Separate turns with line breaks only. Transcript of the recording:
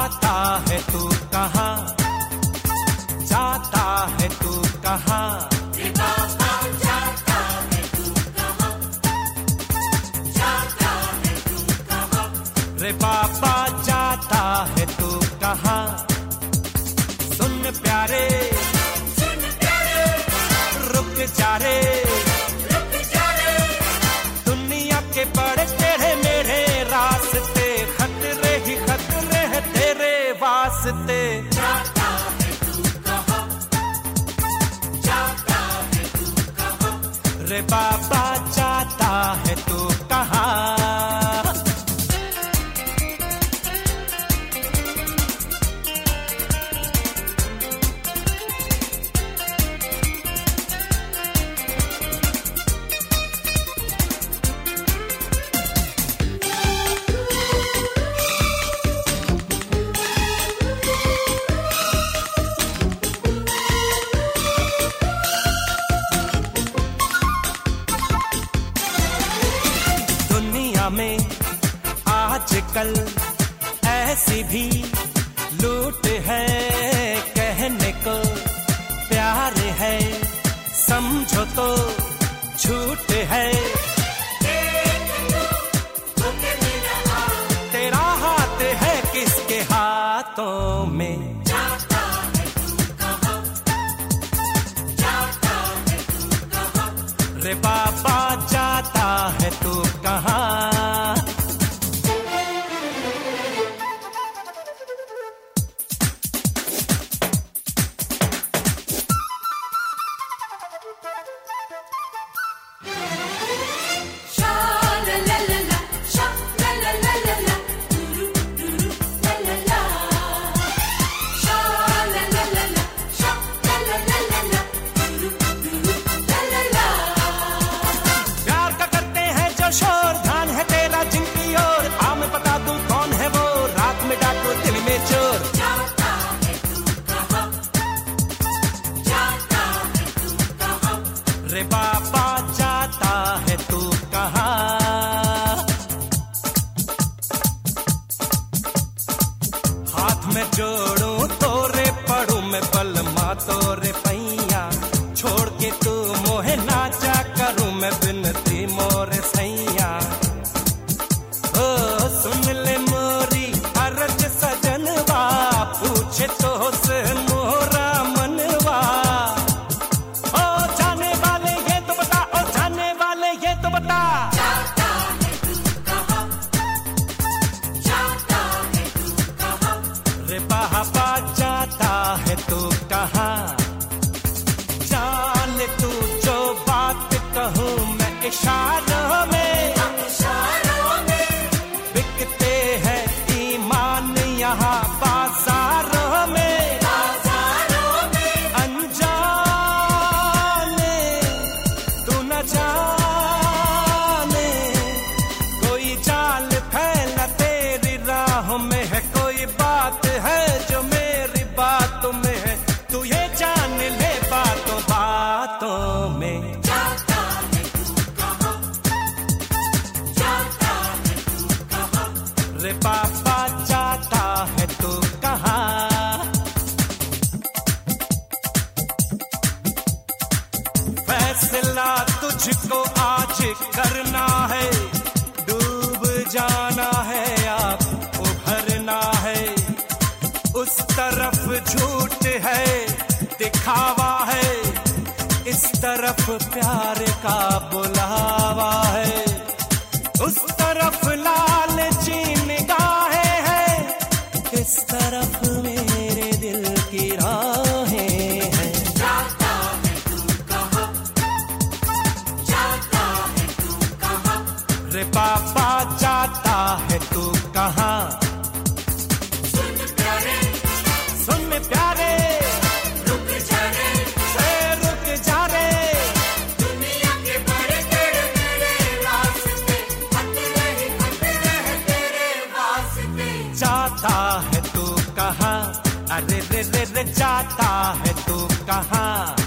आता है तू कहाँ, जाता है तू कहाँ,
रे बाबा जाता है तू कहाँ, जाता है तू कहाँ,
रे बाबा जाता है तू कहाँ। सुन प्यारे रुक जा रे, दुनिया के बड़े तेरे मेरे रास्ते, खतरे ही खतरे हैं तेरे वास्ते।
जाता है तू कहाँ, जाता है तू कहाँ,
रे बाबा जाता है तू कहाँ। में आजकल ऐसी भी लूट है, कहने को प्यार है समझो तो झूठ है। तेरा हाथ है किसके हाथों में,
जाता है तू कहाँ, जाता है तू कहाँ,
रे बाबा जाता है तू कहाँ। शोर ध्यान है तेरा जिनकी ओर, आ मैं बता दूं कौन है वो, रात में डाकू दिल में चोर।
जाता है तू कहाँ, जाता है तू कहाँ,
रे बाबा जाता है तू कहाँ। हाथ में जोड़ूं तोरे पढ़ूं मैं बलमा तोरे पैया, छोड़ के तू मोहे नाचा करूं मैं बिनती मोरे सैया। ओ सुन ले मोरी अरज सजनवा, पूछे तो से मोरा मनवा। ओ जाने वाले ये तो बता, ओ जाने वाले ये तो बता,
जाता है तू कहाँ, जाता है तू कहाँ,
रे बाबा जाता है तू कहाँ। जान तू जो बात कहूँ मैं इशारों में,
इशारों में
बिकते हैं ईमान यहाँ बाजारों में।
बाजारों में
अनजाने तू न जाने, कोई जाल फैला तेरी राह में है, कोई बात है जो मेरी बातों में है, तू ये जान ले बातों बातों में।
जाता है तू कहाँ, जाता है तू कहाँ,
रे बाबा जाता है तू कहाँ। फैसला तुझको आज करना है, डूब जाना है आप उभरना है। उस तरफ झूठ है दिखावा है, इस तरफ प्यार का बुलावा है। उस तरफ लालची निगाहें हैं, इस तरफ मेरे दिल की राहें हैं।
जाता है तू कहाँ, जाता है तू कहाँ,
रे बाबा जाता है तू कहाँ।
सुन प्यारे रुक जा रे,
रुक जा रे,
दुनिया के बड़े तेरे मेरे रास्ते, खतरे ही खतरे हैं तेरे वास्ते।
जाता है तू कहाँ, अरे रे रे रे जाता है तू कहाँ।